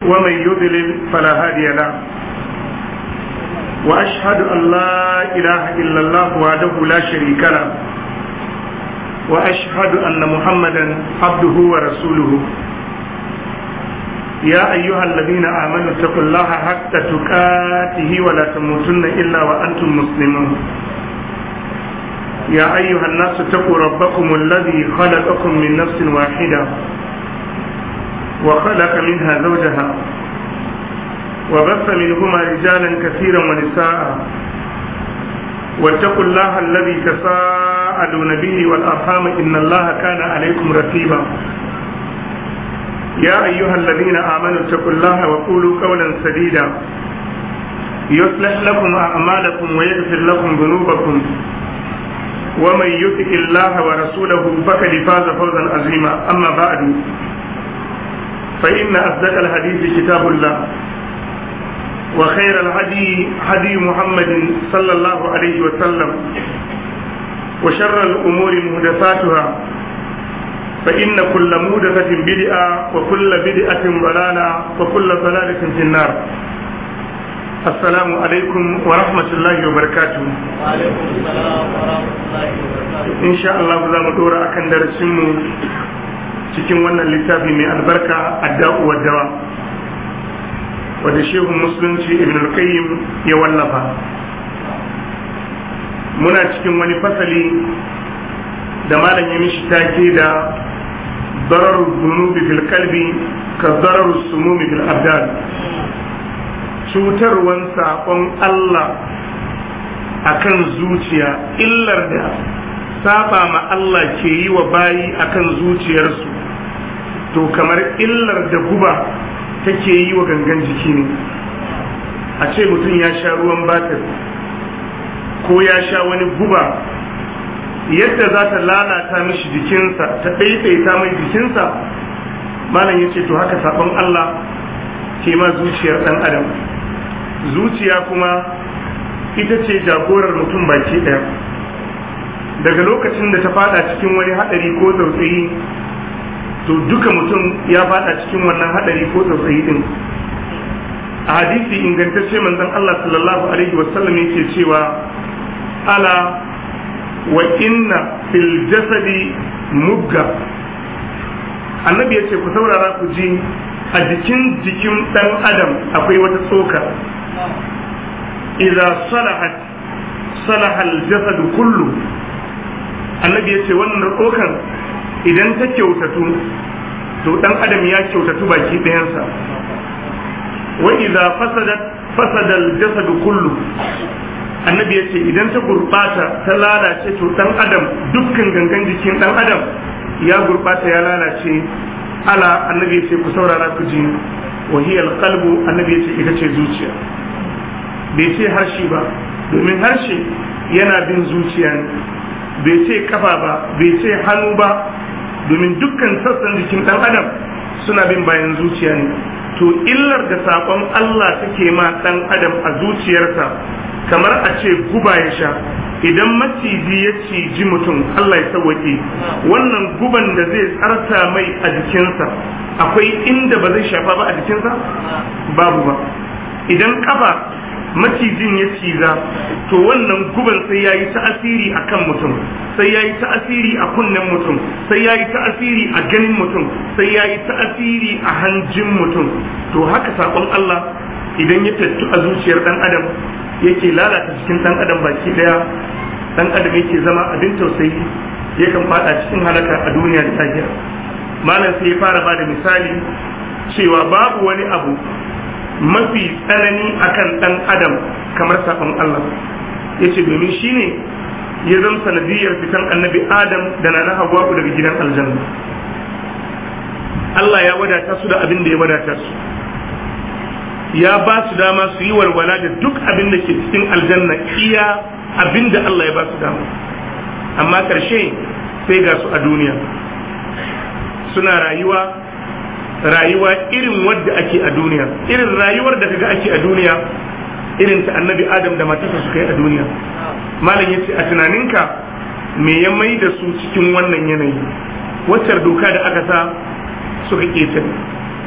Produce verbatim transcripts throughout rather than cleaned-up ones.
ومن يضلل فلا هادي له وأشهد أن لا إله إلا الله وحده لا شريك له وأشهد أن محمدا عبده ورسوله يا أيها الذين آمنوا اتقوا الله حق تقاته ولا تموتن إلا وأنتم مسلمون يا أيها الناس اتقوا ربكم الذي خلقكم من نفس واحدة وخلق منها زوجها وبث منهما رجالا كثيرا ونساء واتقوا الله الذي تساءلون به والأرحام إن الله كان عليكم رقيبا يا أيها الذين آمنوا اتقوا الله وقولوا قولا سديدا يصلح لكم أعمالكم ويغفر لكم ذنوبكم ومن يطع الله ورسوله فقد فاز فوزا عظيما أما بعد فإن أصدق الحديث كتاب الله وخير الهدي هدي محمد صلى الله عليه وسلم وشر الأمور محدثاتها فإن كل محدثة بدعة وكل بدعة ضلالة وكل ضلالة في النار. السلام عليكم ورحمة الله وبركاته. وعليكم السلام ورحمة الله وبركاته. إن شاء الله za mu dora akan darasinmu cikin wannan littafi mai albarka adda'u wa dawa wanda shehu musulunci ibn al-qayyim ya wallafa. Muna cikin wani fasali da malam ya mishi take da darar zunubi fil kalbi ka darar sumumi fil abdan, cutarwan saƙon Allah akan zuciya, illar da saba ma Allah ke yi wa bayi akan zuciyarsu to kamar illar da guba take yi wa gangan jiki ne. A ce mutum ya sha ruwan batir ko ya sha wani guba, yadda za ta lalata mishi jikinsa ta ɗaiɗaita mai jikinsa, malam ya ce to haka sabon Allah ke ma zuciyar ɗan adam. Zuciya kuma ita ce jagorar mutum baki ɗaya. Daga lokacin da ta fada cikin wani haɗari ko tsautsayi to duka mutum ya fada cikin wannan haɗari ko tsautsayi din. A hadisi ingantacce manzon Allah sallallahu alaihi wasallam yake cewa ala wa inna fil jasadi mugga, annabi yace ku saurara ku ji, a jikin jikin dan adam akwai wata tsoka, idza salahat salaha al jasad kullu, annabi yace wannan tsokan idan ta kyautatu to dan adam ya kyautatu baki ɗayansa. Wa idza fasadat fasada al jasad kullu, annabi ya ce idan ta gurbata ta lalace to dan adam dukkan gangan jikin dan adam ya gurbata ya lalace. Ala, annabi ya ce ku saurara ku ji, wa hiya alqalbu, annabi ya ce ita ce zuciya. Bai ce harshe ba, domin harshe yana bin zuciya ne. Bai ce kafa ba, bai ce hannu ba, domin dukkan sassan jikin dan adam suna bin bayan zuciya ne. To illar da saƙon Allah take ma dan adam a zuciyarsa kamar a ce guba ya sha. Idan maciji ya ciji mutum, Allah ya sauwaƙe, wannan guban da zai tsarta mai a jikinsa akwai inda ba zai shafa ba a jikinsa? Babu ba. Idan kafa macijin ya ciza to wannan guban sai ya yi ta'asiri a kan mutum, sai ya yi ta'asiri a kunnen mutum, sai ya yi ta'asiri a ganin mutum, sai ya yi ta'asiri a hanjin mutum. To haka saƙon Allah idan ya tattu a zuciyar ɗan adam yake lalata cikin dan adam baki daya, dan adam yake zama abin tausayi, yakan fada cikin halaka a duniya da lahira. Malam sai ya fara bada misali cewa babu wani abu mafi tsanani akan dan adam kamar sabon Allah. Yace domin shine ya zama sanadiyar fitan annabi Adam da nana Hawwa daga gidan aljanna. Allah ya wadata su da abin da ya wadata su, ya ba su dama su yi walwala da duk abin da ke cikin aljanna, iya abin da Allah ya ba su dama. Amma ƙarshe sai ga su a duniya suna rayuwa rayuwa irin wadda ake a duniya, irin rayuwar da kaga ake a duniya irin ta annabi Adam da matarsa suka yi a duniya. Malam yace a tunaninka me ya mai da su cikin wannan yanayi? Wacce doka da aka sa suka ƙetare,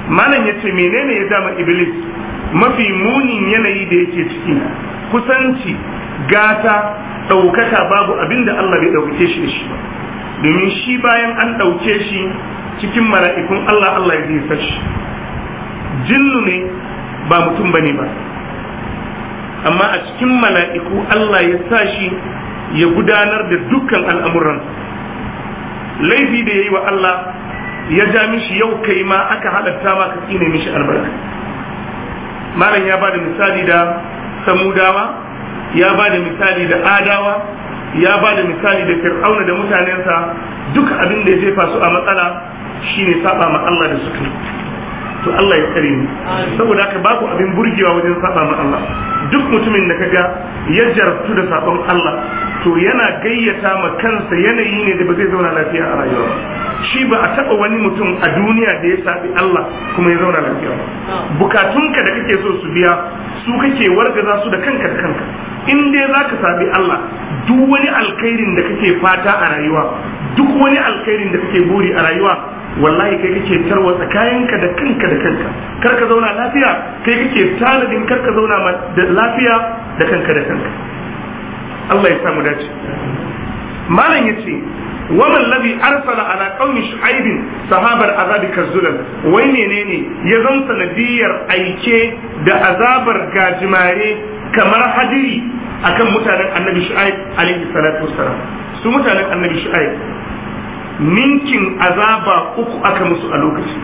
malam yace menene ya dama iblis mafi munin yanayi da yake ciki kusanci gata ɗaukaka babu abinda Allah bai ɗauke shi da shi domin shi bayan an ɗauke shi cikin mala'ikun Allah Allah ya zai shi jinnu ne ba mutum bane ba amma a cikin mala'iku Allah ya sa shi ya gudanar da dukkan al'amuran laifi da ya yi wa Allah ya ja mishi yau kai ma aka halatta ma ka tsine mishi albarka malam ya ba da misali da samudawa ya ba da misali da adawa ya ba da misali da fir'auna da mutanensa duka abin da ya jefa su a matsala shine saba ma Allah da suka to Allah ya tsare ni saboda haka babu abin burgewa wajen saba ma Allah duk mutumin da kaga ya jarabtu da sabon Allah to yana gayyata ma kansa yanayi ne da ba zai zauna lafiya a rayuwa shi ba a taba wani mutum a duniya da ya sabi Allah kuma ya zauna lafiya ba bukatunka da kake so su biya su kake wargaza su da kanka da kanka in dai zaka sabi Allah duk wani alkhairin da kake fata a rayuwa duk wani alkhairin da kake buri a rayuwa wallahi kai kake tarwatsa kayanka da kanka da kanka kar ka zauna lafiya kai kake tanadin kar ka zauna da lafiya da kanka da kanka Allah ya samu dace malam yace waman ladhi arsala ala qaumi shu'aib sahabar azabi kazzulal wai menene ya zan sanadiyar aike da azabar gajimare kamar hadiri akan mutanen annabi shu'aib alaihi salatu wassalam su mutanen annabi shu'aib ninkin azaba uku aka musu a lokaci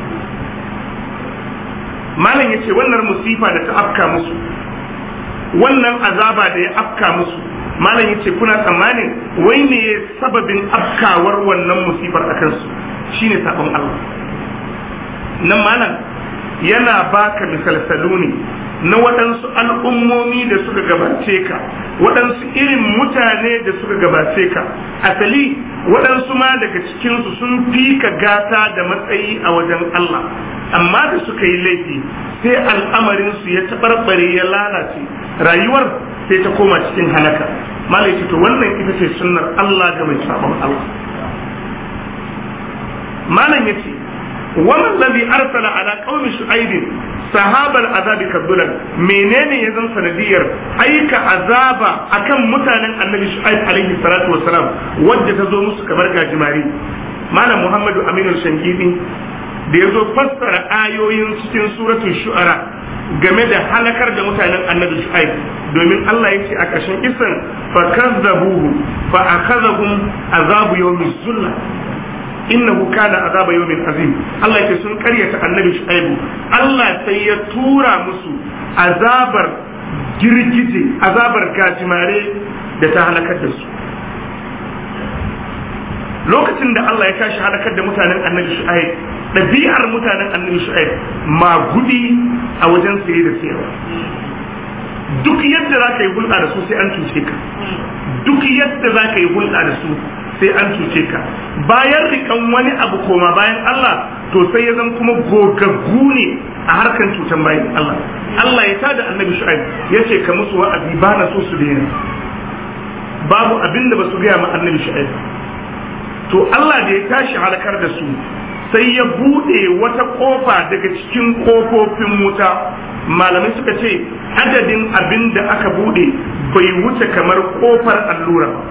malam yace wannan musifa da ta afka musu wannan azaba da ya afka musu malam yace kuna tsammanin wai ne sababin afkawar wannan musifar akan su shine sabon Allah nan malam yana baka misalsalu ne na waɗansu al'ummomi da suka gabace ka waɗansu irin mutane da suka gabace ka asali waɗansu ma daga cikinsu sun fi ka gata da matsayi a wajen Allah amma da suka yi laifi sai al'amarinsu ya taɓarɓare ya lalace rayuwar sai ta koma cikin halaka malai to wannan ita ce sunnar Allah ga mai sabon Allah malam yace wannan ladhi arsala ala qaumi shu'aib sahabal azabi kadulan menene ya zan sanadiyar aika azaba akan mutanen annabi shu'aib alaihi salatu wassalam wadda ta zo musu kamar gajimare malam muhammadu aminu shankidi da ya zo fassara ayoyin cikin suratul shu'ara game da halakar da mutanen annabi shu'aib domin Allah ya ce a ƙarshen isan fa kazzabuhu fa akhadhahum azabu yawmiz zullah innahu kana azaba yawmin azim Allah yake sun karyata annabi shu'aibu Allah sai ya tura musu azabar girgije azabar gajimare da ta halakar da su lokacin da Allah ya tashi halakar da mutanen annabi shu'aib ɗabi'ar mutanen annabi shu'aib magudi a wajen saye da sayarwa duk yadda za ka yi hulɗa da su sai an cuce ka duk yadda za ka yi hulɗa da su sai an cuce ka bayan rikan wani abu koma bayan Allah to sai ya zan kuma gogaggu ne a harkan cutan bayan Allah Allah ya tada annabi shu'aib ya ce ka musu wa'azi ba na so su daina babu abin da ba su gaya ma annabi shu'aib to Allah da ya tashi halakar da su sai ya bude wata kofa daga cikin kofofin wuta malamai suka ce adadin abin da aka bude bai wuce kamar kofar allura ba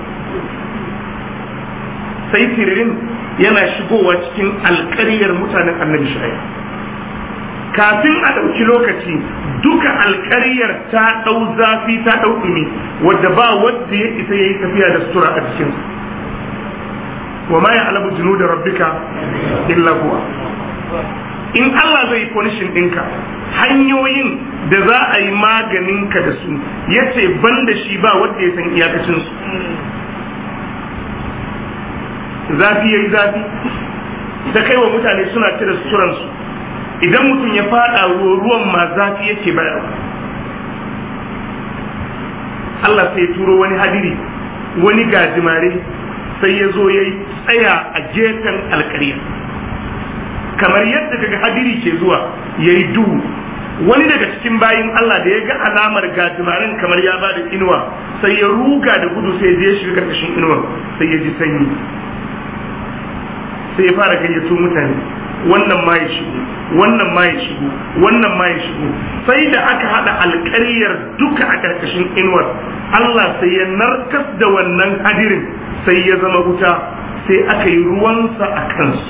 sai tiririn yana shigowa cikin alƙaryar mutanen annabi shu'aib kafin a ɗauki lokaci duka alƙaryar ta ɗau zafi ta ɗau ɗumi wadda ba wadda ya isa ya yi tafiya da sutura a cikin wa ma ya'lamu junuda rabbika illa huwa in Allah zai punishin ɗinka hanyoyin da za a yi maganinka da su yace ban da shi ba wadda ya san iyakacinsu zafi yayi zafi ta kai wa mutane suna cire suturansu idan mutum ya fada ruwan ma zafi yake bayar Allah sai ya turo wani hadiri wani gajimare sai ya zo ya tsaya a gefen alƙarya kamar yadda kaga hadiri ke zuwa ya yi duhu wani daga cikin bayin Allah da ya ga alamar gajimaren kamar ya ba da inuwa sai ya ruga da gudu sai ya shiga karkashin inuwa sai ya ji sanyi sai ya fara gayyato mutane wannan ma ya shigo wannan ma ya shigo wannan ma ya shigo sai da aka hada alƙaryar duka a ƙarƙashin inuwar Allah sai ya narkas da wannan hadirin sai ya zama wuta sai aka yi ruwansa a kansu.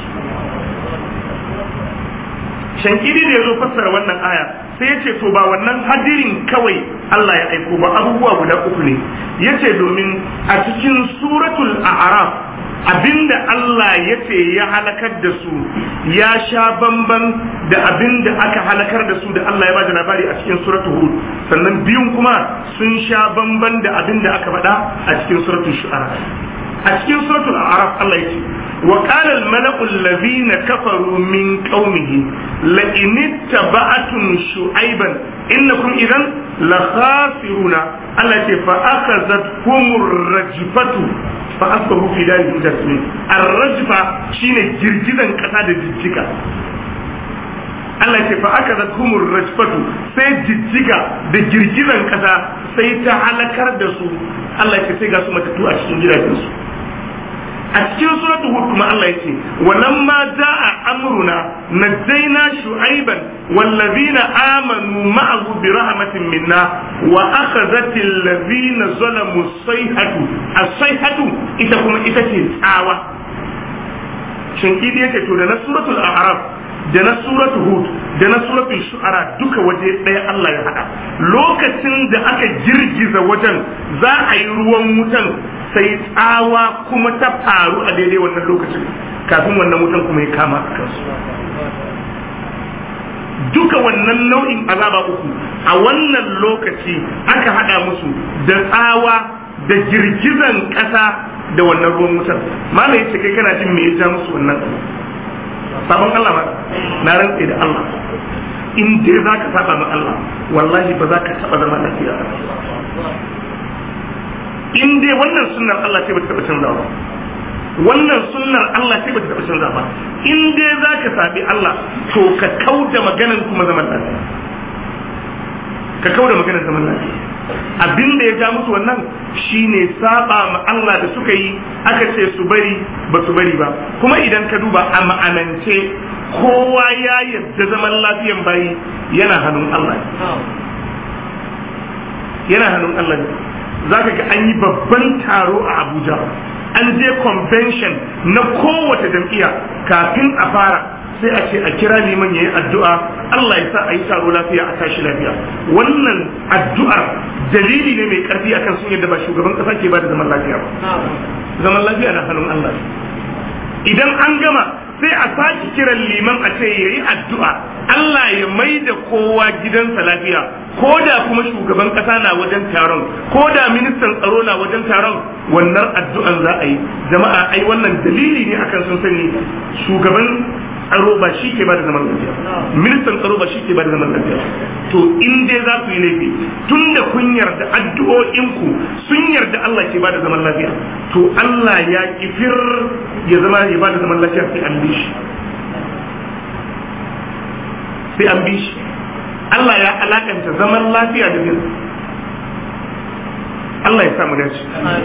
Shankidi da ya zo fassara wannan aya sai ya ce to ba wannan hadirin kawai Allah ya aiko ba, abubuwa guda uku ne. Ya ce domin a cikin suratul a'raf abinda Allah ya ce ya halakar da su ya sha bamban da abinda aka halakar da su da Allah ya bada labari a cikin suratul hud, sannan biyun kuma sun sha bamban da abinda aka faɗa a cikin suratul shu'ara. A cikin suratul a'raf Allah ya ce وقال الملأ الذين كفروا من قومه لئن اتبعتم شعيبا إنكم إذا لخاسرون التي فأخذتهم الرجفة فأصبحوا في دارهم جاثمين. الرجفة شين جرجدا كساد جرجكا Allah ce fa aka zata humur rajfatu sai jijjiga da girgizan kasa sai ta halakar da su. Allah ce sai ga su matattu a cikin gidajensu. A cikin suratul hud kuma Allah yake walamma jaa amruna najjayna shu'ayban wallazina amanu ma'ahu bi rahmatin minna wa akhadhatil ladhina zalamu sayhatu as-sayhatu ita kuma ita ce tsawa. Shin kidi yake to da na suratul a'raf da na suratul hud da na suratul shu'ara duka waje ɗaya Allah ya haɗa. Lokacin da aka girgiza wajen za a yi ruwan wutan sai tsawa kuma ta faru a daidai wannan lokacin kafin wannan wutan kuma ya kama a kansu. Duka wannan nau'in azaba uku a wannan lokaci aka haɗa musu da tsawa da girgizan ƙasa da wannan ruwan wutan. Malam yace kai kana jin me ya ja musu wannan sabon Allah ba na rantse da Allah in dai za ka saba ma Allah wallahi ba za ka taba zama lafiya. In dai wannan sunnar Allah ce ba ta taba canza ba, wannan sunnar Allah ce ba ta taba canza ba. In dai za ka sabi Allah to ka kauda maganan kuma zaman lafiya, ka kauda maganan zaman lafiya. Abin da ya ja musu wannan shine saba ma Allah da suka yi, aka ce su bari ba su bari ba. Kuma idan ka duba a ma'anance kowa ya yarda zaman lafiyan bayi yana hannun Allah, yana hannun Allah ne. Zaka ga an yi babban taro a Abuja, an je convention na kowace jam'iyya, kafin a fara sai a ce a kira liman yayi addu'a Allah ya sa a yi taro lafiya a tashi lafiya. Wannan addu'ar dalili ne mai karfi akan sun yadda ba shugaban kasa ke ba da zaman lafiya ba. Zaman lafiya na hannun Allah. Idan an gama sai a sake kiran liman a ce yayi addu'a Allah ya mai da kowa gidansa lafiya, ko da kuma shugaban kasa na wajen taron, ko da ministan tsaro na wajen taron, wannan addu'an za a yi. Jama'a ai wannan dalili ne akan sun sani shugaban tsaro ba shi ke ba da zaman lafiya, ministan tsaro ba shi ke ba da zaman lafiya. To in dai za ku yi laifi tun da kun yarda addu'o'inku sun yarda Allah ke ba da zaman lafiya, to Allah ya kifir ya zama ya ba da zaman lafiya sai an bi shi, sai an bi shi. Allah ya alakanta zaman lafiya da bin Allah ya samu dace.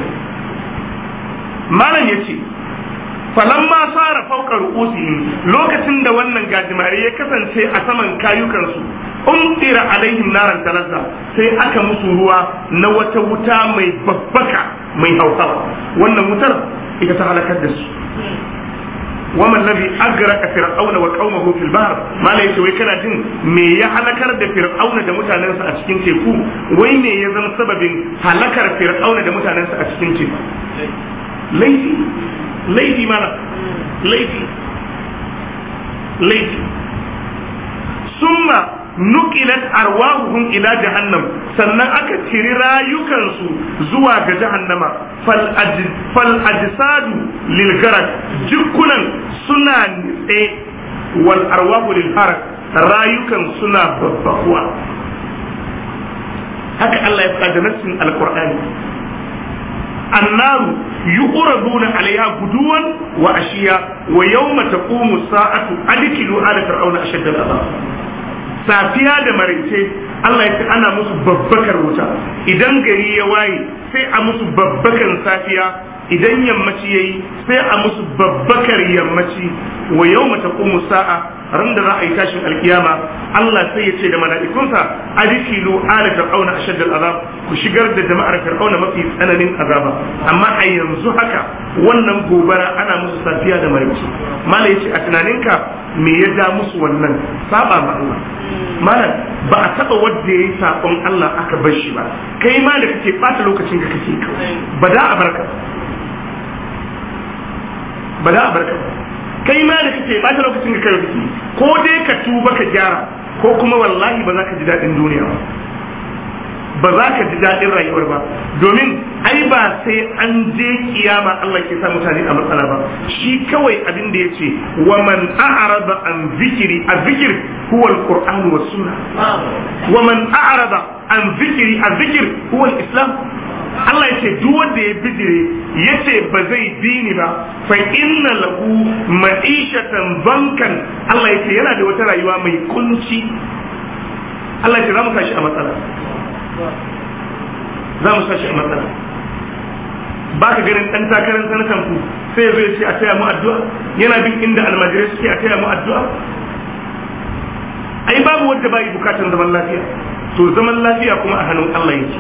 Malam ya ce falamma sara fawqa ru'usihim, lokacin da wannan gajimare ya kasance a saman kayukansu, umtira alaihim naran talazza, sai aka musu ruwa na wata wuta mai babbaka mai hauhawa. Wannan wutar ita ta halakar da su. waman ladhi agraqa fir'auna wa qaumahu fil bahr, malai yace wai kana jin me ya halakar da fir'auna da mutanensa a cikin teku? Wai me ya zama sababin halakar fir'auna da mutanensa a cikin teku? Laifi laifi mana laifi laifi summa nuqilat arwahuhum ila jahannam, sannan aka ciri rayukansu zuwa ga jahannama. Fal ajsadu lil garak, jikunan suna nitse, wal arwahu lil harak, rayukan suna babbakuwa. Haka Allah ya faɗa da nassin alqur'ani. Annaru yuqraduna alaiha guduwan wa ashiya wa yawma taqumu sa'atu adkilu ala fir'auna ashadda al'adab. Safiya da maraice Allah ya ce ana musu babbakar wuta. Idan gari ya waye sai a musu babbakan safiya, idan yammaci yayi sai a musu babbakar yammaci wa yawma taqumu sa'a ran da za a yi tashin alkiyama Allah sai ya ce da mala'ikunsa adkhilu ala fir'auna ashadd al'azab ku shigar da jama'ar fir'auna mafi tsananin azaba amma a yanzu haka wannan gobara ana musu safiya da maraice mala yace a tunaninka me ya ja musu wannan saba ma Allah mala ba a taba wanda yayi sabon Allah aka bar shi ba kai ma da kake bata lokacin ka kake ba da a barka ba da a barka kai ma da kake bata lokacin ka kai kake ko dai ka tuba ka gyara ko kuma wallahi ba za ka ji daɗin duniya ba ba za ka ji daɗin rayuwar ba domin ai ba sai an je kiyama Allah ke sa mutane a matsala ba shi kawai abin da ya ce wa man a'rada an zikiri a zikir huwa alquran wa sunna wa man a'rada an zikiri a zikir huwa islam Allah ya ce duk wanda ya bijire ya ce ba zai dini ba fa inna lahu ma'ishatan bankan Allah ya ce yana da wata rayuwa mai kunci Allah ya ce za mu tashi a matsala za mu tashi a matsala ba ka ganin ɗan takarar sanatan ku sai ya zo ya ce a taya mu addu'a yana bin inda almajirai suke a taya mu addu'a ai babu wanda bai bukatar zaman lafiya to zaman lafiya kuma a hannun Allah yake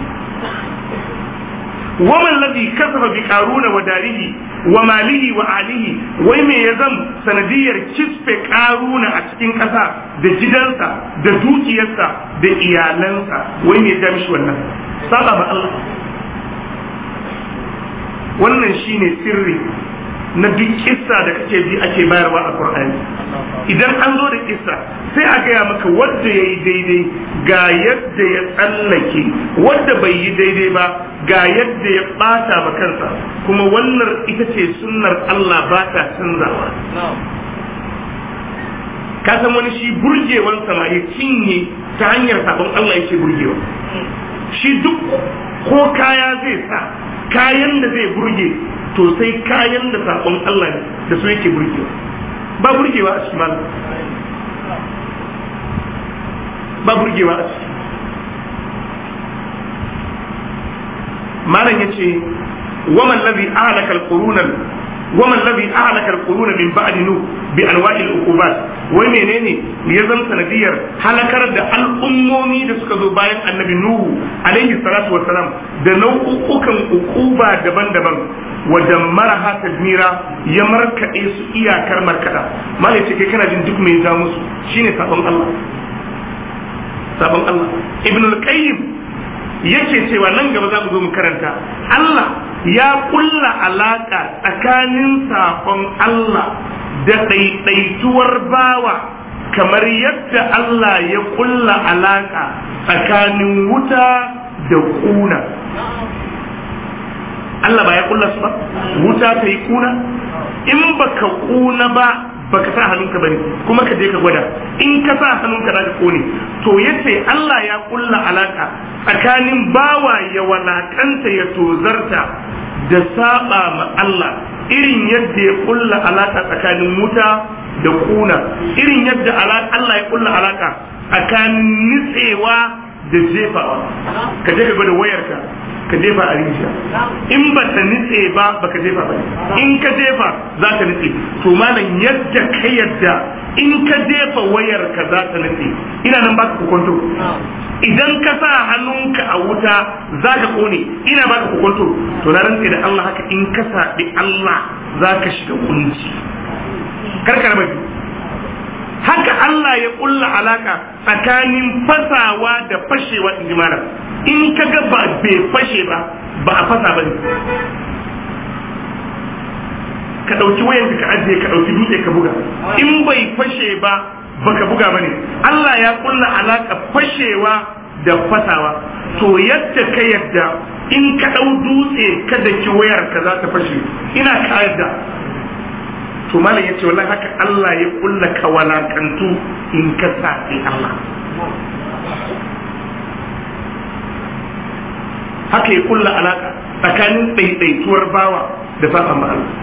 waman ladhi kasafa bi qaruna wa darihi wa malihi wa alihi wai me ya zam sanadiyar kisfe qaruna a cikin kasa da gidansa da dukiyarsa da iyalansa wai me ya mishi wannan saba ma Allah wannan shine sirri na duk kissa da kake ji ake bayarwa a Qur'ani idan an zo da kissa sai a gaya maka wanda ya yi daidai ga yadda ya tsallake wanda bai yi daidai ba ga yadda ya bata ma kansa kuma wannan ita ce sunnar Allah ba ta canzawa ka san wani shi burgewan sama ya cinye ta hanyar sabon Allah yake burgewa shi duk ko kaya zai sa kayan da zai burge to sai kayan da sabon Allah ne da su yake burgewa ba burgewa a cikin malam ba burgewa a ciki malam yace waman ladhi ahlaka alqurunan waman ladhi ahlaka alquruna min ba'di nu bi anwa'il uqubat wai menene ya zama sanadiyar halakar da al'ummomi da suka zo bayan annabi nuhu alaihi salatu wassalam da nau'ukan uquba daban-daban wa dammaraha tadmira ya markade su iyakar markada malai ce kai kana jin duk mai ja musu shine sabon Allah sabon Allah ibn al-qayyim yake cewa nan gaba za mu zo mu karanta Allah ya kulla alaka tsakanin sabon Allah da ɗaiɗaituwar bawa kamar yadda Allah ya kulla alaka tsakanin wuta da kuna Allah ba ya kulla su ba wuta ta yi kuna in baka kuna ba baka sa hannunka bane kuma ka je ka gwada in ka sa hannunka za ka kone to yace Allah ya kulla alaka tsakanin bawa ya walakanta ya tozarta da saba ma Allah irin yadda ya kulla alaka tsakanin wuta da kuna irin yadda Allah ya kulla alaka tsakanin nitsewa da jefawa ka je ka gwada wayarka ka jefa a rijiya in ba ta nitse ba baka jefa ba in ka jefa za ta nitse to malam yadda ka yadda in ka jefa wayar ka za ta nitse ina nan baka kokonto idan ka sa hannunka a wuta za ka kone ina baka kokonto to na rantse da Allah haka in ka saɓi Allah za ka shiga kunci karkar bai haka Allah ya kulla alaka tsakanin fasawa da fashewa in ji malam in ka ga ba bai fashe ba ba a fasa ba ne ka ɗauki wayan ka ajiye ka ɗauki dutse ka buga in bai fashe ba baka buga ba ne Allah ya kulla alaka fashewa da fasawa to yadda ka yadda in ka ɗau dutse ka daki wayar ka za ta fashe ina ka yadda to malam yace wallahi haka Allah ya kulla ka walakantu in ka sa'i Allah haka ya kulla alaka tsakanin ɗaiɗaituwar bawa da sa'a ma Allah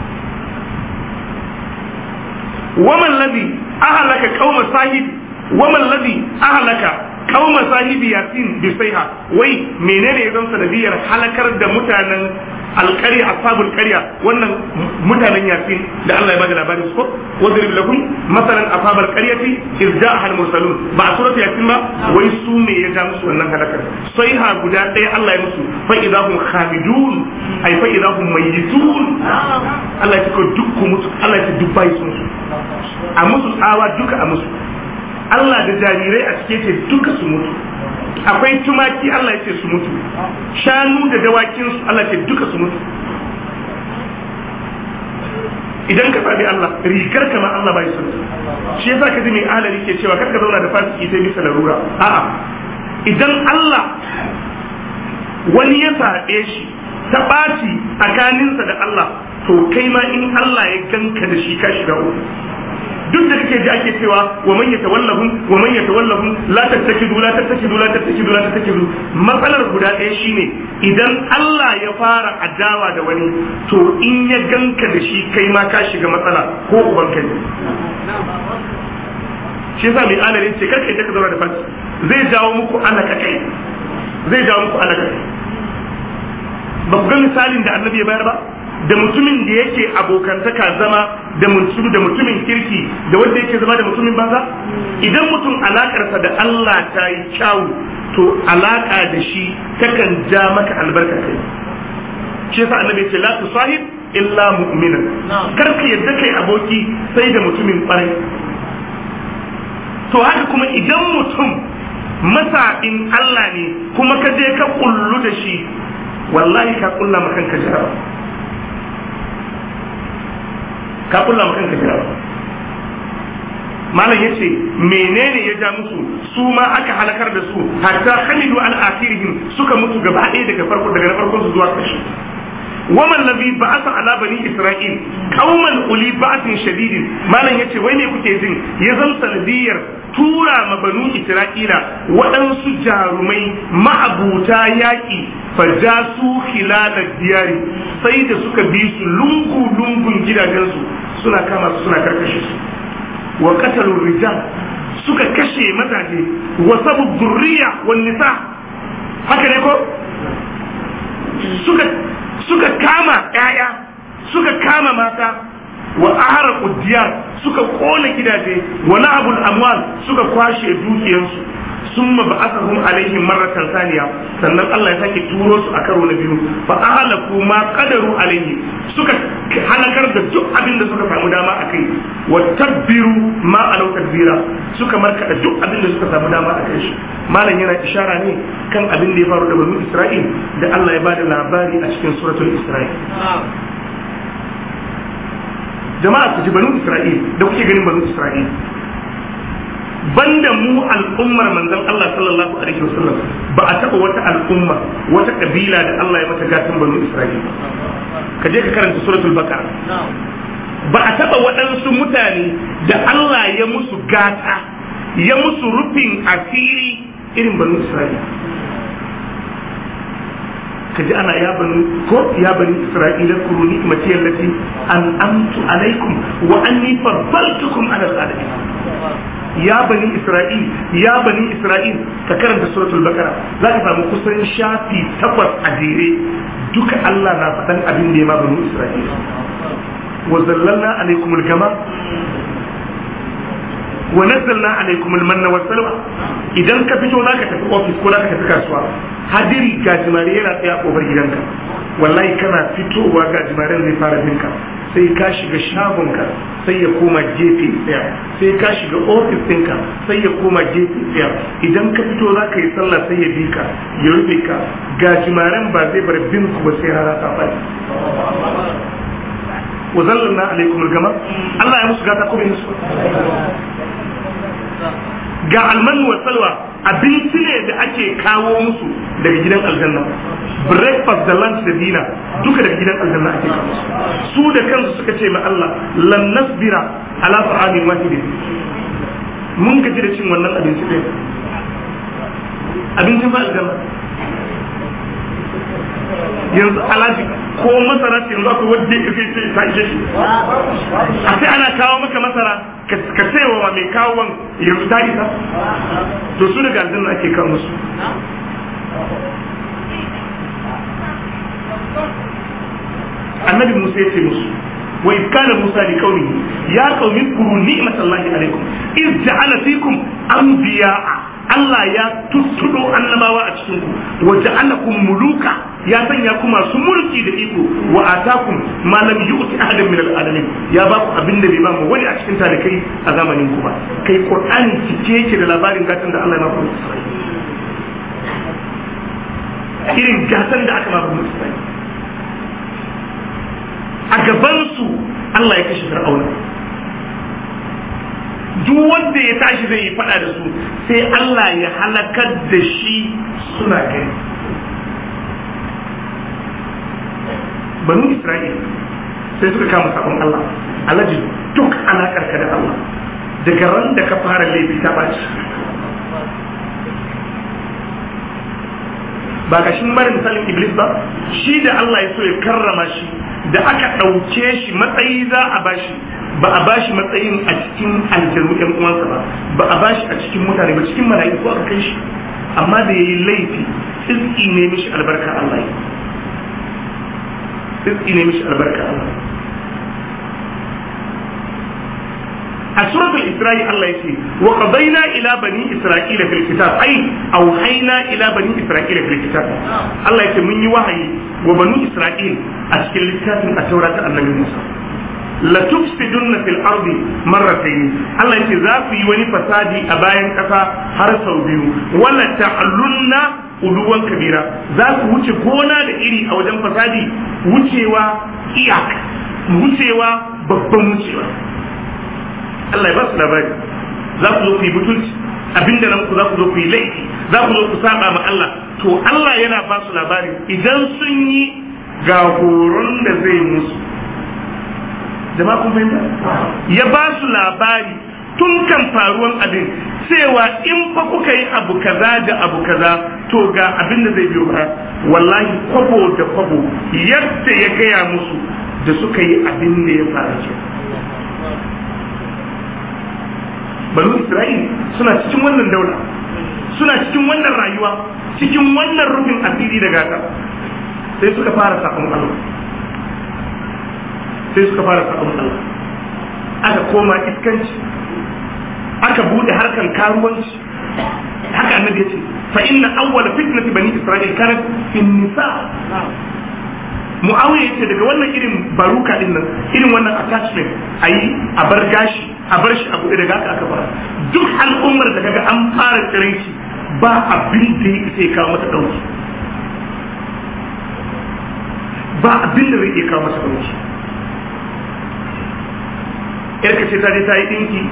waman ladhi ahlaka qauma sahibi waman ladhi ahlaka qauma sahibi yasin bi sayha wai menene ya zama sanadiyar halakar da mutanen alqarya ashabul qarya wannan mutanen yasin da Allah ya bada labarin su ko wadrib lahum masalan ashabul qaryati iz ja'a al mursalun ba suratu yasin ba wai su ne ya ga musu wannan halakar sai ha guda ɗaya Allah ya musu fa idahum khamidun ay fa idahum mayyitun Allah ya ce dukku mutu Allah ya ce duk bai sun su a musu tsawa duka a musu Allah da jarirai a cike ce duka su mutu akwai tumaki Allah ya ce su mutu shanu da dawakin su Allah ya ce duka su mutu idan ka faɗi Allah rigar kama Allah bai son shi yasa ka ji mai alari ke cewa karka zauna da fasiki sai bisa larura a'a idan Allah wani ya saɓe shi ta ɓaci tsakaninsa da Allah to kai ma in Allah ya ganka da shi ka shiga uku duk da kake ji ake cewa wa man yatawallahum wa man yatawallahum la tattakidu la tattakidu la tattakidu la tattakidu matsalar guda ɗaya shine idan Allah ya fara adawa da wani to in ya ganka da shi kai ma ka shiga matsala ko uban kai shi yasa mai alare ce kai da ka zauna da fasi zai jawo muku alaka kai zai jawo muku alaka kai ba ku ga misalin da annabi ya bayar ba da mutumin da yake abokantaka zama da mutum da mutumin kirki da wanda yake zama da mutumin banza idan mutum alakarsa da Allah ta yi kyau to alaka da shi takan ja maka albarka kai shi yasa annabi ce la tusahib illa mu'minan kar ka yadda kai aboki sai da mutumin kwarai to haka kuma idan mutum masa'in Allah ne kuma ka je ka kullu da shi wallahi ka kulla maka kanka jarawa ka kulla maka kanka jarawa malam yace menene ya ja musu su ma aka halakar da su hatta khamidu al akhirihim suka mutu gaba ɗaya daga farko daga farkon su zuwa ƙarshe waman ladhi ba'atha ala bani isra'il qauman uli ba'thin shadidin malam yace wai ne kuke jin ya zan sanadiyar tura ma banu isra'ila waɗansu jarumai ma'abuta yaƙi fajasu khilala diyari sai da suka bi su lungu lungun gidajensu suna kama su suna karkashe su wa qatalu rijal suka kashe mazaje wa sabu dhurriya wan nisa haka ne ko suka suka kama ƴaƴa suka kama mata wa ahara qudiyar suka kona gidaje wa na'abul amwal suka kwashe dukiyarsu summa ba'athahum alaihim marratan thaniya sannan Allah ya sake turo su a karo na biyu fa ahlaku ma qadaru alaihi suka halakar da duk abin da suka samu dama akai wa tabbiru ma alau tadbira suka marka da duk abin da suka samu dama akai shi malam yana ishara ne kan abin da ya faru da banu Isra'il da Allah ya bada labari a cikin suratul Isra'il jama'a ku ji banu Isra'il da kuke ganin banu Isra'il banda mu al'ummar manzon Allah sallallahu alaihi wasallam ba a taba wata al'umma wata kabila da Allah ya mata gatan banu Isra'il ka je ka karanta suratul baqara ba a taba waɗansu mutane da Allah ya musu gata ya musu rufin asiri irin banu Isra'il kaji ana ya bani ko ya bani Isra'ila kuru ni'mati allati an'amtu alaikum wa anni faddaltukum ala alamin ya bani Isra'il ya bani Isra'il ka karanta suratul baqara za ka samu kusan shafi takwas a jere duka Allah na faɗan abin da ya ma bani Isra'il wa zallalna alaikum al-gama wa nazzalna alaikum al-manna wa salwa idan ka fito zaka tafi office ko zaka tafi kasuwa hadiri gajimare yana tsaya a kofar gidanka wallahi kana fitowa gajimaren zai fara binka sai ka shiga shagonka sai ya koma gefe tsaya sai ka shiga ofis ɗinka sai ya koma gefe tsaya idan ka fito za ka yi sallah sai ya bi ka ya rufe ka gajimaren ba zai bar bin ku ba sai rana ta faɗi wa zallanna alaikum al-gama Allah ya musu gata ko bai musu ga almanu wa salwa abinci ne da ake kawo musu daga gidan aljanna breakfast da lunch da dinner duka daga gidan aljanna ake kawo su da kansu suka ce ma Allah lan nasbira ala ta'amin wahidin mun gaji da cin wannan abinci ɗaya abincin ba aljanna yanzu alaji ko masara ce yanzu akwai wadda ya kai ce ta ishe shi a sai ana kawo maka masara ka cewa mai kawon yanzu ta isa to su daga aljanna ake kawo musu annabi Musa ya ce musu wa idh kana Musa li qaumihi ya qaumi kuru ni'matallahi alaikum iz ja'ala fikum anbiya'a Allah ya tuttudo annabawa a cikin ku wa ja'alakum muluka ya sanya ku masu mulki da iko wa atakum ma lam yu'ti ahadan min al-alamin ya ba ku abinda bai ba mu wani a cikin tarikai a zamanin ku ba kai Qur'ani cike yake da labarin gatan da Allah ya ba ku irin gatan da aka ba ku a gaban su Allah ya kashe Fir'auna duk wanda ya tashi zai yi fada da su sai Allah ya halakar da shi suna gani banu Isra'il sai suka kama sabon Allah alaji duk alakar ka da Allah daga ran da ka fara laifi ta baci ba ga shi mara misalin Iblis ba shi da Allah ya so ya karrama shi da aka ɗauke shi matsayi za a bashi ba a bashi matsayin a cikin aljanu ɗan uwansa ba ba a bashi a cikin mutane ba cikin mala'iku aka kai shi amma da yayi laifi tsitsi ne mishi albarka Allah tsitsi ne mishi albarka Allah a suratul Isra'i Allah yake wa qadayna ila bani Isra'ila fil kitab ai auhayna ila bani Isra'ila fil kitab Allah yake mun yi wahayi wa bani Isra'il a cikin littafin a taurata annabi Musa la tufsidunna fil ardi marratayn Allah yake za ku yi wani fasadi a bayan kasa har sau biyu wala ta'allunna uluwan kabira za ku wuce gona da iri a wajen fasadi wucewa iyaka wucewa babban wucewa Allah ya ba su labari za ku zo ku yi butulci abinda nan ku za ku zo ku yi laifi za ku zo ku saba ma Allah to Allah yana ba su labari idan sun yi ga horon da zai musu jama'a kun fahimta ya ba su labari tun kan faruwan abin cewa in fa kuka yi abu kaza da abu kaza to ga abin da zai biyo ba wallahi kwabo da kwabo yadda ya gaya musu da suka yi abin da ya faru ce banu Isra'il suna cikin wannan daula suna cikin wannan rayuwa cikin wannan rufin asiri da gata sai suka fara sakon Allah sai suka fara sakon Allah aka koma iskanci aka bude harkan karuwanci haka annabi yace fa inna awwala fitnati bani Isra'il kanat fi nisa Muawiya yace daga wannan irin baruka din nan irin wannan attachment ayi a bar gashi a bar shi a buɗe daga haka aka fara duk al'ummar da kaga an fara tsiranci ba abin da yake sai kawo mata dauki ba abin da zai kawo mata dauki yarka ce ta je ta yi dinki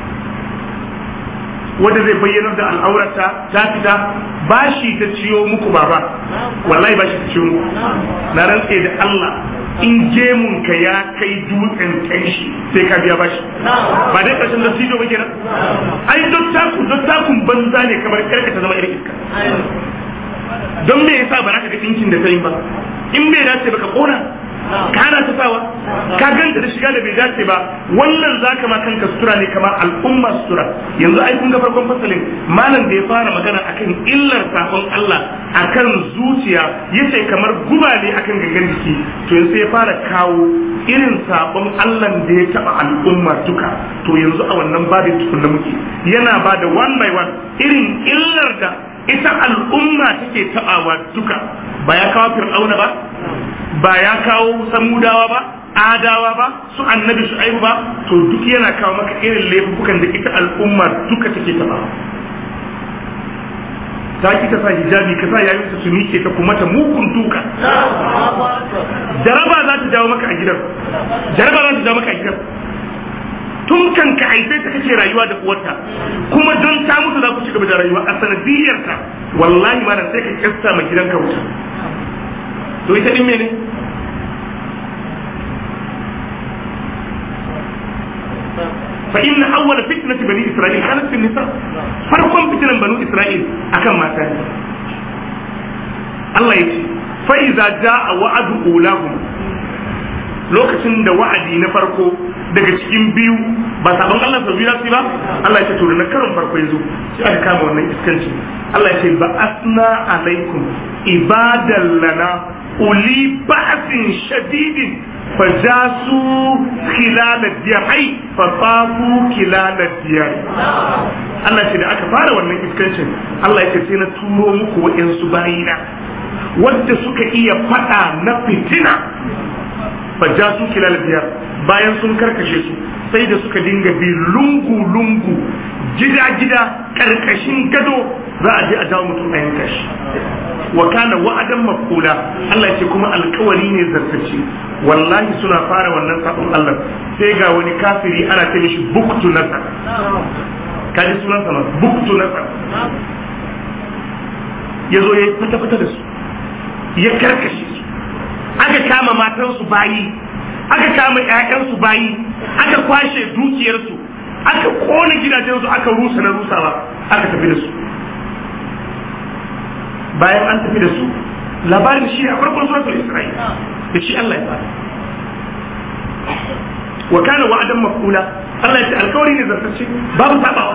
wanda zai bayyanar da al'aurata ta fita bashi ta ciyo muku baba wallahi bashi ta ciyo muku na rantse da Allah in gemun ka ya kai dutsen kanshi sai ka biya bashi ba dai karshen da sido ba kenan ai dottaku dottakun banza ne kamar karka ta zama irin iska don me yasa ba za ka ga dinkin da ta yi ba in bai dace ba ka kona kana ta sawa ka ganta da shiga da bai dace ba wannan zaka ma kanka sutura ne kamar al'umma sutura yanzu ai kun ga farkon fasalin malam da ya fara magana akan illar sakon Allah akan zuciya yace kamar guba ne akan gangan jiki to yanzu ya fara kawo irin sakon Allah da ya taba al'umma duka to yanzu a wannan babin tukunna muke yana bada one by one irin illar da ita al'umma take tabawa duka ba ya kawo fir'auna ba ba ya kawo samudawa ba adawa ba su annabi shu'aibu ba to duk yana kawo maka irin laifukan da ita al'umma duka take taba ta ki ta sa hijabi ka sa yayin su mike ta kuma ta mukun duka jaraba za ta jawo maka a gidan jaraba za ta jawo maka a gidan tun kan ka haife ta kake rayuwa da uwarta kuma don ta mutu za ku ci gaba da rayuwa a sanadiyarta wallahi ma sai ka kasta ma gidanka wuta to ita din mene fa inna awwala fitnati bani isra'il kanat fi nisa farkon fitnan banu isra'il akan mata ne Allah yace fa iza jaa wa'du ulahum lokacin da wa'adi na farko daga cikin biyu ba sabon Allah sau biyu ba Allah ya ce to na karon farko yazo sai aka kama wannan iskanci Allah ya ce ba asna alaikum ibadan lana uli ba'sin shadidin fajasu khilal ad-diyar ai fatafu khilal ad-diyar Allah ce da aka fara wannan iskancin Allah ya ce na turo muku waɗansu bayina wanda suka iya fada na fitina fajasu khilal ad-diyar bayan sun karkashe su sai da suka dinga bi lungu lungu gida gida karkashin gado za a je a jawo mutum a yanka shi wa kana wa'adan mafula Allah ya ce kuma alkawari ne zartace wallahi suna fara wannan sabon Allah sai ga wani kafiri ana ta mishi buktu nasar kaji sunan sa buktu nasar yazo yayi fata fata da su ya karkashe su aka kama matansu bayi aka kama ƴaƴansu bayi aka kwashe dukiyarsu aka kona gidajensu aka rusa na rusawa aka tafi da su bayan an tafi da su labarin shi a farkon suratul Isra'il da shi Allah ya fara wa kana wa'adan maf'ula Allah ya ce alkawari ne zartacce babu sabawa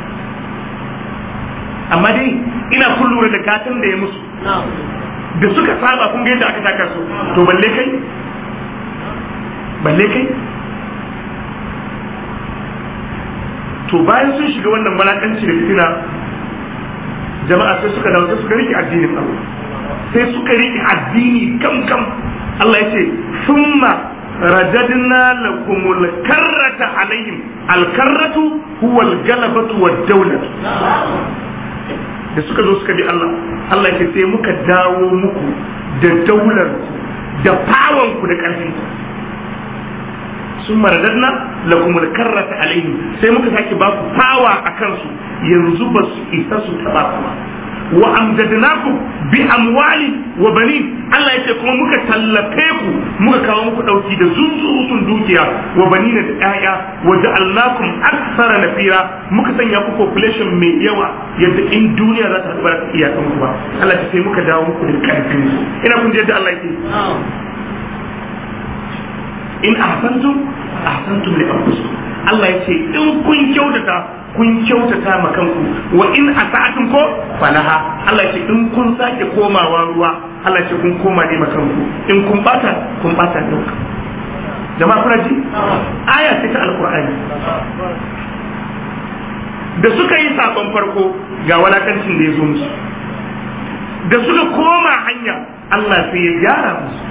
amma dai ina kun lura da gatan da ya musu da suka saba kun ga yadda aka taka su to balle kai balle kai to bayan sun shiga wannan malakanci da fitina jama'a sai suka dawo sai suka rike addinin Allah sai suka rike addini kam kam Allah ya ce summa radadna lakumul karrata alaihim alkarratu huwa algalabatu wad-dawlatu da suka zo suka bi Allah Allah ya ce sai muka dawo muku da daular da pawan ku da karfi sun maradadna lakumul karrata alaihim sai muka sake ba ku pawa akan su yanzu ba su isa su taba ku wa amjadnakum bi amwali wa banin Allah yace kuma muka tallafe ku muka kawo muku dauki da zunzurutun dukiya wa banina da ƴaƴa wa ja'alnakum aktsara nafira muka sanya ku population mai yawa yadda in duniya za ta haɗu ba ta iya kan ku ba Allah ya sai muka dawo muku da karfin ina kun je da Allah yake in ahsantum ahsantum li anfusikum Allah yace in kun kyautata kun kyautata ma kanku wa in asa'atum ko falaha Allah yace in kun sake komawa ruwa Allah yace kun koma ne ma kanku in kun bata kun bata dauka jama'a kuna ji aya ce ta alqur'ani da suka yi sakon farko ga walakancin da ya zo musu da suka koma hanya Allah sai ya gyara musu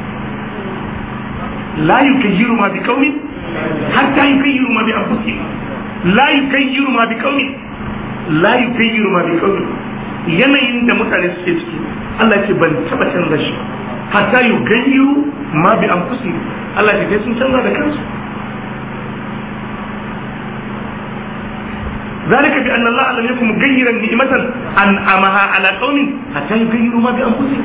la yukayyiru ma biqaumin hatta yukayyiru ma bi anfusihim la yukayyiru ma biqaumin la yukayyiru ma biqaumin yanayin da mutane suke ciki Allah ce ban taba canza shi hatta yukayyiru ma bi anfusihim Allah ce sai sun canza da kansu ذلك بأن الله لم يكن مغيرا نعمة أنعمها على قوم حتى يغيروا ما بأنفسهم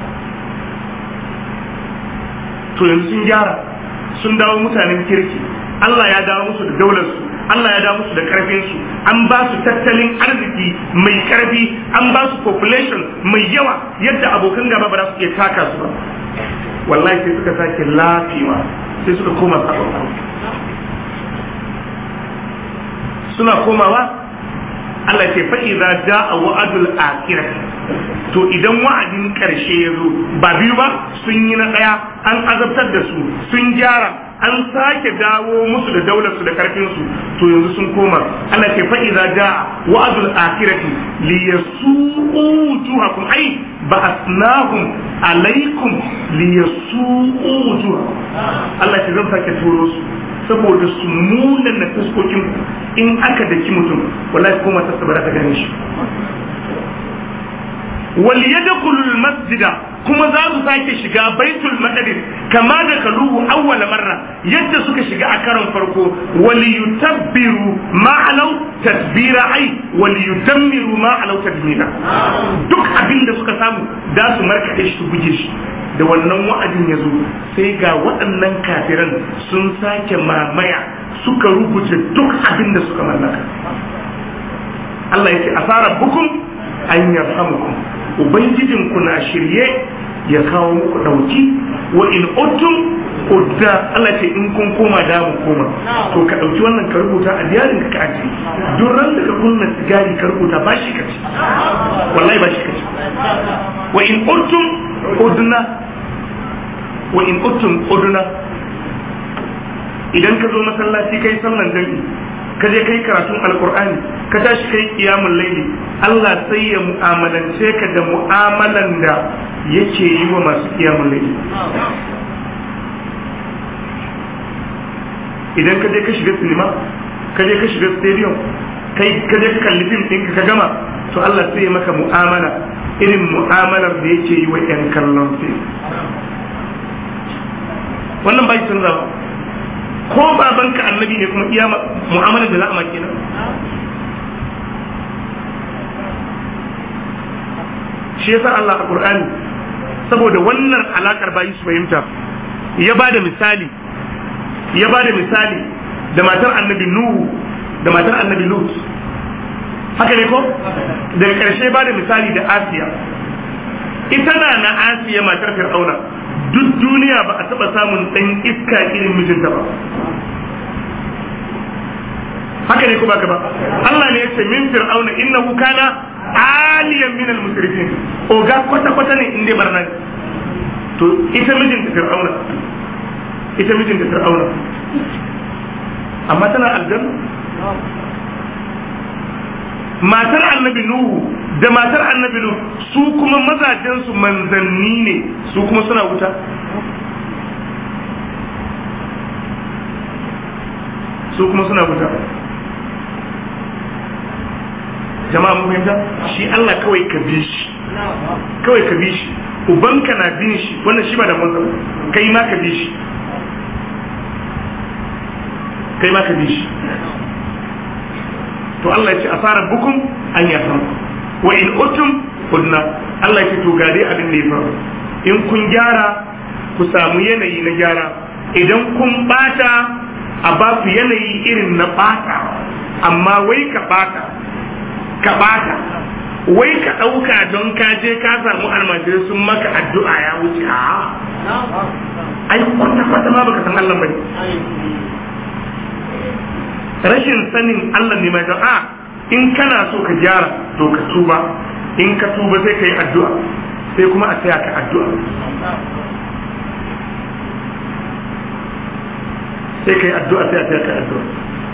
to yanzu sun gyara sun dawo mutanen kirki Allah ya dawo musu da daular su Allah ya dawo musu da karfin su an ba su tattalin arziki mai karfi an ba su population mai yawa yadda abokan gaba ba za su iya taka su ba wallahi sai suka sake lafiya sai suka koma sabon suna komawa Allah ce fa idza jaa wa'dul akhirah to idan wa'adin karshe ya zo ba biyu ba sun yi na daya an azabtar da su sun gyara an sake dawo musu da daular su da karfin su to yanzu sun koma Allah ce fa idza jaa wa'dul akhirah li yasu'u wujuhakum ay ba'athnahum alaykum li yasu'u wujuhakum Allah ce zan sake turo su saboda su nuna na fuskokin in aka daki mutum wallahi kuma ta sabara ta gane shi wal yadkhulul masjida kuma za su sake shiga baitul maqdis kama da kaluhu awwal marra yadda suka shiga a karon farko wal yutabbiru ma'alau tadbira ai wal yudammiru ma'alau tadmira duk abin da suka samu da su markade shi su guje shi da wannan wa'adin ya zo sai ga waɗannan kafiran sun sake mamaya suka rubuce duk abin da suka mallaka Allah ya ce asara bukum an yarhamukum ubangijinku na shirye ya kawo muku dauki wa in uttum udda Allah ce in kun koma da mu koma to ka dauki wannan ka rubuta a diyarin ka aje duk ran da ka kunna sigari ka rubuta ba shi kace wallahi ba shi kace wa in uttum udna wa in uttum uduna. idan ka zo masallaci kai sallan jami'i ka je kai karatun alqur'ani ka tashi kai qiyamul layli Allah sai ya mu'amalance ka da mu'amalan da yake yi wa masu qiyamul layli. idan ka je ka shiga sinima ka je ka shiga stadium kai ka je ka kalli fim ɗinka ka gama to Allah sai ya maka mu'amala irin mu'amalar da yake yi wa ƴan kallon fim. wannan bai canza ba ko babanka annabi ne kuma iya mu'amalar da za a maki nan. shi yasa Allah a Qur'ani saboda wannan alakar bayi su fahimta ya bada misali ya bada misali da matar annabi Nuhu da matar annabi Lut. haka ne ko daga karshe bada misali da Asiya. ita na na Asiya matar Fir'auna duk duniya ba a taba samun dan iska irin mijinta ba. haka ne ko baka ba Allah ne ya ce min Fir'auna innahu kana aliyan min al-musrifin. oga kwata kwata ne inda barna to ita mijinta Fir'auna ita mijinta Fir'auna amma tana aljanna. matar annabi Nuhu da matar annabi Nuhu su kuma mazajen su manzanni ne su kuma suna wuta. su kuma suna wuta. jama'a mun fahimta shi Allah kawai ka bi shi kawai ka bi shi ubanka na bin shi wannan shi ba da manzan kai ma ka bi shi kai ma ka bi shi to Allah ya ce asara bukum an ya san wa in utum kunna Allah ya ce to gade abin da ya faru in kun gyara ku samu yanayi na gyara idan kun bata a ba ku yanayi irin na bata amma wai ka bata ka bata wai ka dauka don ka je ka samu almajirai sun maka addu'a ya wuce a ai kwata kwata ma baka san Allah bane. rashin sanin Allah ne mai a in kana so ka gyara to ka tuba in ka tuba sai ka yi addu'a sai kuma a taya ka addu'a sai ka yi addu'a sai a taya ka addu'a.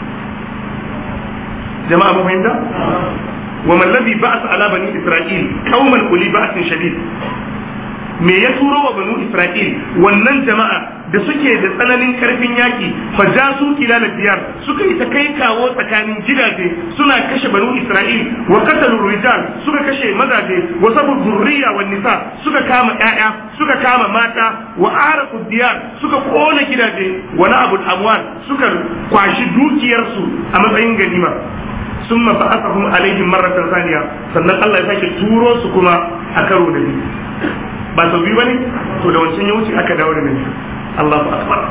jama'a mu fahimta wa man ladhi ba'atha ala bani isra'il qauman uli ba'sin shadid. me ya turo wa banu isra'il wannan jama'a da suke da tsananin karfin yaki fa jasu kilal diyar suka yi ta kai kawo tsakanin gidaje suna kashe banu isra'il wa qatalu rijal suka kashe mazaje wa sabu zurriya wan nisa suka kama ƴaƴa suka kama mata wa araku diyar suka kona gidaje wa na'bud amwal suka kwashi dukiyar su a matsayin ganima summa ba'athahum alaihim marratan thaniya sannan Allah ya sake turo su kuma a karo da biyu ba sau biyu bane to da wancan ya wuce aka dawo da nan Allahu akbar.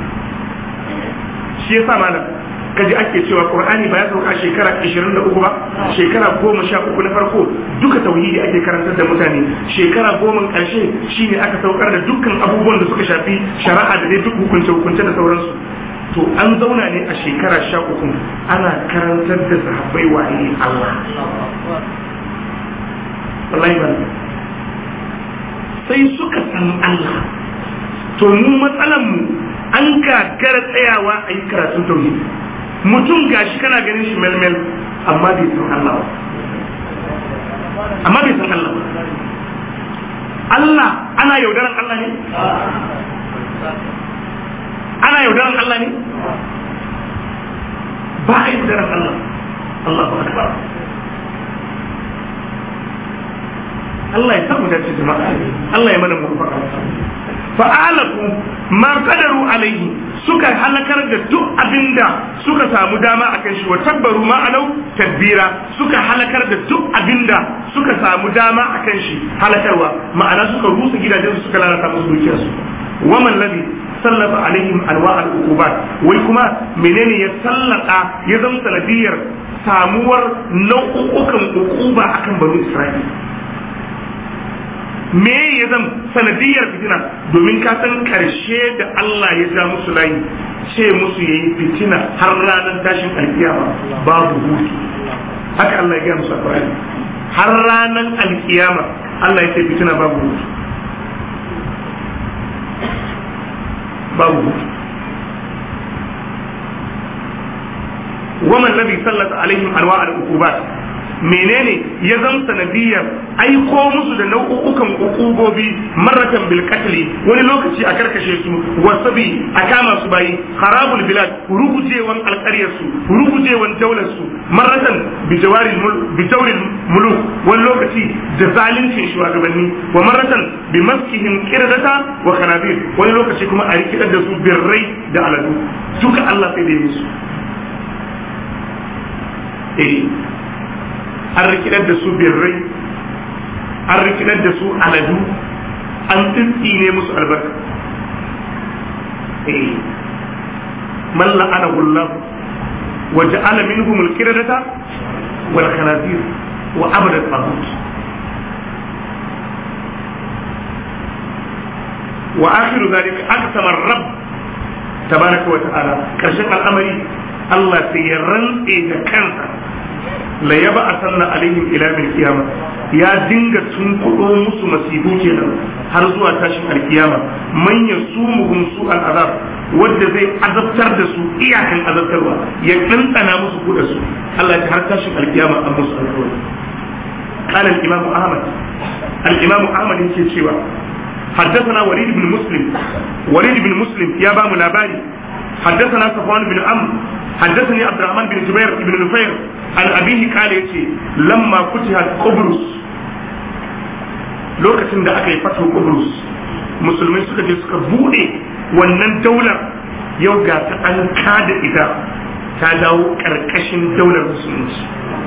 shi yasa malam kaji ake cewa Qur'ani ba ya sauka shekara ishirin da uku ba shekara goma sha uku na farko duka tauhidi ake karantar da mutane shekara goma karshe shine aka saukar da dukkan abubuwan da suka shafi shari'a da dai duk hukunce hukunce da sauransu. to an zauna ne a shekara sha uku ana karantar da sahabbai waye Allah. wallahi ba sai suka san Allah. to mu matsalan mu an gagara tsayawa a yi karatun tauhidi. mutum gashi kana ganin shi melmel amma bai san Allah amma bai san Allah Allah ana yaudaran Allah ne ana yaudaran Allah ne ba a yaudaran Allah. Allahu akbar. Allah ya samu dace jama'a Allah ya mana muwafaqa. fa'alaku ma qadaru alaihi suka halakar da duk abinda suka samu dama akan shi wa tabbaru ma alau tadbira suka halakar da duk abinda suka samu dama akan shi halakarwa ma'ana suka rusa gidajen su suka lalata musu dukiyar su. wa man ladhi sallata alaihim anwa al-uqubat wai kuma menene ya sallata ya zama sanadiyar samuwar nau'ukan uquba akan banu Isra'ila. me ya zama sanadiyar fitina domin ka san karshe da Allah ya ja musu layi ce musu yayi fitina har ranar tashin alkiyama babu hutu. haka Allah ya ga musu Qur'ani har ranar alkiyama Allah ya ce fitina babu hutu. babu hutu. waman ladhi sallata alaihim anwa al-uqubat, menene ya zama sanadiyar aiko musu da nau'ukan ukubobi, marratan bil qatli, wani lokaci a karkashe su, wasabi a kama su bayi, harabul bilad, rugujewan alƙaryar su, rugujewan daular su, marratan bi jawaril bi jawril muluk, wani lokaci da zalincin shugabanni, wa marratan bi maskihim qiradata wa khanabir, wani lokaci kuma a rikidar da su birrai da aladu. Duka Allah sai da yi musu. eh an rikidar da su birrai, an rikidar da su aladu, an tsitsine musu albarka. eh man la'anahu Allah wa ja'ala minhum al-qiradata wal khanazir wa abada al-taghut. wa akhiru dhalika aqsama ar-rabb tabaraka wa ta'ala, karshen al'amari Allah sai ya rantse da kansa, la yaba asanna alaihim ila bil qiyama, ya dinga tunkudo musu masibu kenan har zuwa tashin alkiyama. man yasumuhum su al'azab, wanda zai azabtar da su iyakan azabtarwa, ya ɗanɗana musu kuda su. Allah ya har tashin alkiyama an musu alkawari. قال الإمام أحمد الإمام أحمد يقول cewa حدثنا وليد بن مسلم وليد بن مسلم يا بام لاباري حدثنا صفوان بن عمرو حدثني عبد الرحمن بن جبير بن نفير عن أبيه قال يتي لما فتحت قبرص، lokacin da aka yi fatu Qubrus, musulmai suka je suka bude wannan daular, yau ga ta an kada ita ta dawo karkashin daular musulunci.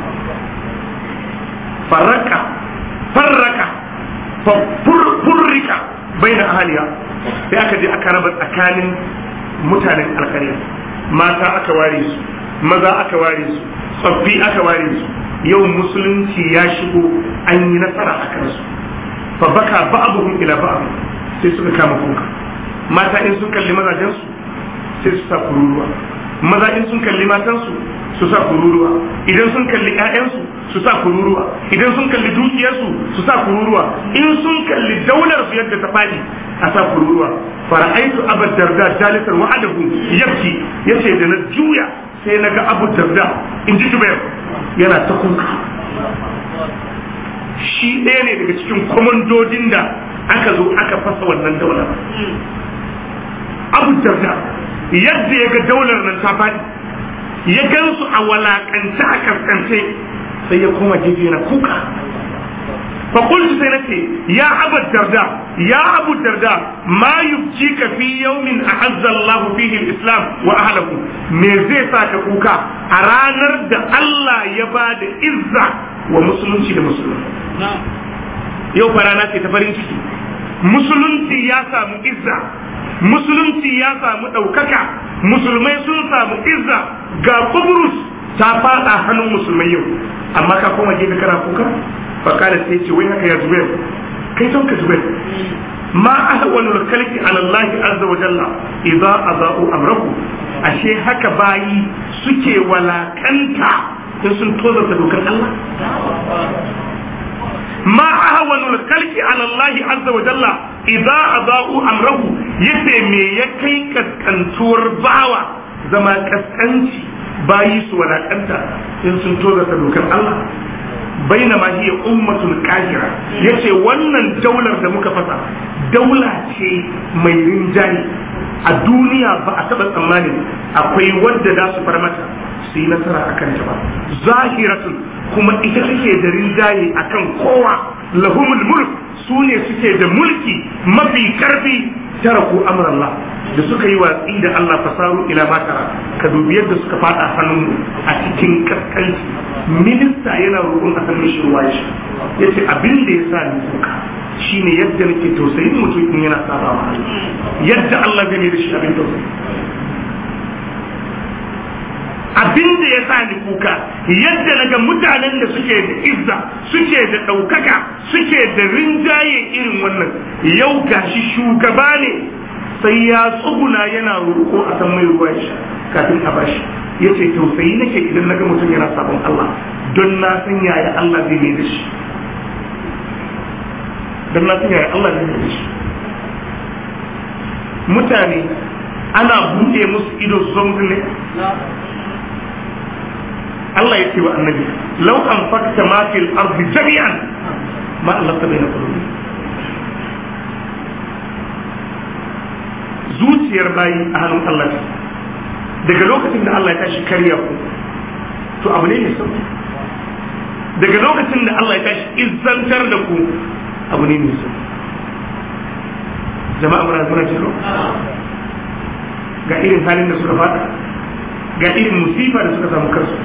farraka farraka furrika baina ahliya, sai aka je aka raba tsakanin mutanen alƙarya. mata aka ware su, maza aka ware su, tsoffi aka ware su. yau musulunci ya shigo, an yi nasara a kansu. fa baka ba'dhum ila ba'd, sai suka kama kuka. mata in sun kalli mazajensu sai su sa kururuwa, maza in sun kalli matansu su sa kururuwa, idan sun kalli ƴaƴansu su sa kururuwa, idan sun kalli dukiyarsu su sa kururuwa, in sun kalli daular su yadda ta fadi a sa kururuwa. fara'aitu abu darda jalisar wa'adahu yabki, yace da na juya sai naga abu darda in ji jubair yana ta kuka. shi ɗaya ne daga cikin komandodin da aka zo aka fasa wannan daular. abu darda yadda ya ga daular nan ta fadi, ya gansu a walakance a kaskance, sai ya koma gefe yana kuka. fa qultu sai nace ya abu darda ya abu darda ma yubkika fi yawmin a'azza Allah fihi al-islam wa ahlihi, me zai sa ka kuka a ranar da Allah ya bada izza wa musulunci da musulmai? yau fa rana ce ta farin ciki, musulunci ya samu izza, musulunci ya samu ɗaukaka, musulmai sun samu izza, ga Qubrus ta fada hannun musulmai yau, amma ka koma gefe kana kuka. fakala sai ce wai haka ya Zubair, kai son ka Zubair, ma ahwanul khalqi ala Allah azza wa jalla idza azau amrahu, ashe haka bayi suke walakanta in sun tozarta dokar Allah. ma ahwanul khalqi ala Allah azza wa jalla idza azau amrahu, yace me ya kai kaskantuwar bawa zama kaskanci bayi su walakanta in sun tozarta dokar Allah. bainama hiya ummatun qahira, yace wannan daular da muka fasa daula ce mai rinjaye a duniya, ba a taba tsammanin akwai wadda za su far mata su yi nasara akan ta ba. zahiratun, kuma ita take da rinjaye akan kowa. lahumul mulk, su ne suke da mulki mafi karfi. taraku amrallah, da suka yi watsi da Allah, fasaru ila matara, ka dubi yadda suka fada hannun a cikin kaskanci. minista yana roƙon a san mishi ruwa shi, yace abin da ya sa ni kuka shine yadda nake tausayin mutum in yana sabawa, yadda Allah zai mai da shi abin tausayi. abin da ya sa ni kuka yadda naga mutanen da suke da izza, suke da ɗaukaka, suke da rinjaye irin wannan, yau gashi shugaba ne sai ya tsuguna yana roƙo a san mai ruwa shi kafin a bashi. ya ce tausayi nake idan naga mutum yana sabon Allah, don na san yaya Allah zai mai da shi, don na san yaya Allah zai mai da shi. mutane ana buɗe musu ido su zo mutum ne Allah ya ce wa annabi law anfaqta ma fil ardi jami'an ma allafta baina qulubi zuciyar bayi a hannun Allah ce daga lokacin da Allah ya tashi karya ku to abu ne mai sauki daga lokacin da Allah ya tashi izzantar da ku abu ne mai sauki jama'a muna muna jiro ga irin halin da suka fada ga irin musifa da suka samu kansu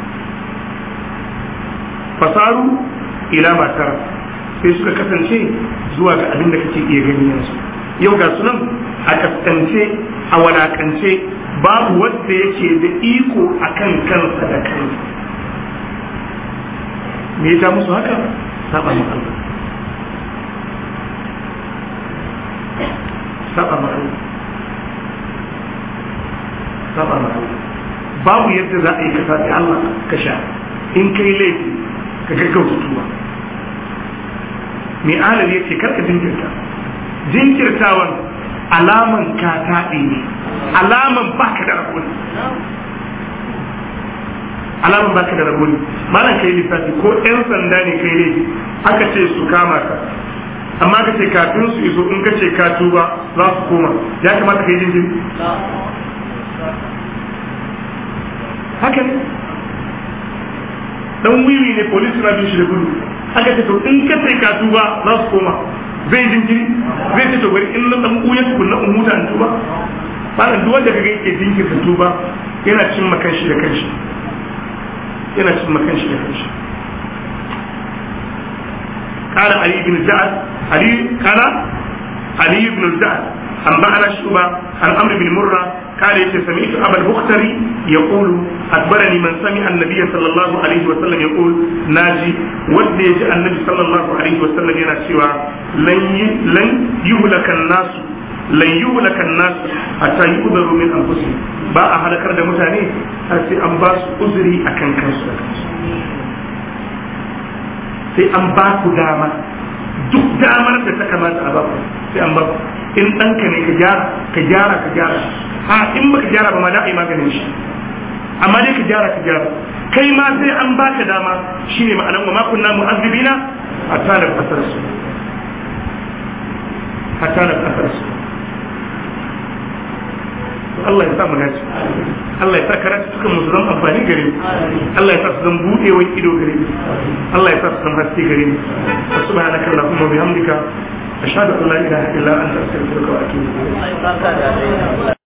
fasaru ila matar sai suka kasance zuwa ga abin da kake iya gani yanzu yau ga sunan a kaskance a walakance babu wanda yake da iko akan kansa da kansa me ya musu haka saba ma Allah saba ma Allah saba ma Allah babu yadda za a yi kasa da Allah ka sha in kai laifi ka gaggauta tuba mai alal ya ce karka jinkirta jinkirtawan alaman ka taɗi ne alaman baka da rabu ne alaman baka da rabu ne malam kai lissafi ko ɗan sanda ne kai laifi aka ce su kama ka amma ka ce kafin su iso in ka ce ka tuba za su koma ya kamata ka yi jinkiri haka ne dan wiwi ne police na bin shi da gudu aka ce to in ka sai ka tuba za su koma zai jinkiri zai ce to bari in na dan uya tukunna in huta in tuba bana duk wanda kaga yake jinkirta tuba yana cin makan shi da kanshi yana cin makan shi da kanshi قال علي بن الجعد علي قال علي بن الجعد أنبأنا شعبة عن عمرو بن مرة قال سمعت أبا البختري يقول أخبرني من سمع النبي صلى الله عليه وسلم يقول ناجي ودي النبي صلى الله عليه وسلم ينشوى لن لن يهلك الناس لن يهلك الناس حتى يؤذروا من أنفسهم با أهلكر da mutane har sai an ba su uzuri akan kansu da kansu sai an ba ku dama duk damar da ta kamata a ba ku sai an ba ku in ɗanka ne ka gyara ka gyara ka gyara ha in baka gyara ba ma da a yi maganin shi amma dai ka gyara ka gyara kai ma sai an baka dama shine ma'anar wa ma kunna mu'azzibina hatta da kasar su hatta da kasar su Allah ya sa mu dace Allah ya sa karatu cikin musu zan amfani gare mu Allah ya sa su zan buɗewan ido gare mu Allah ya sa su zan haske gare mu subhanaka allahumma wa bihamdika ashhadu an la ilaha illa anta astaghfiruka wa atubu ilayk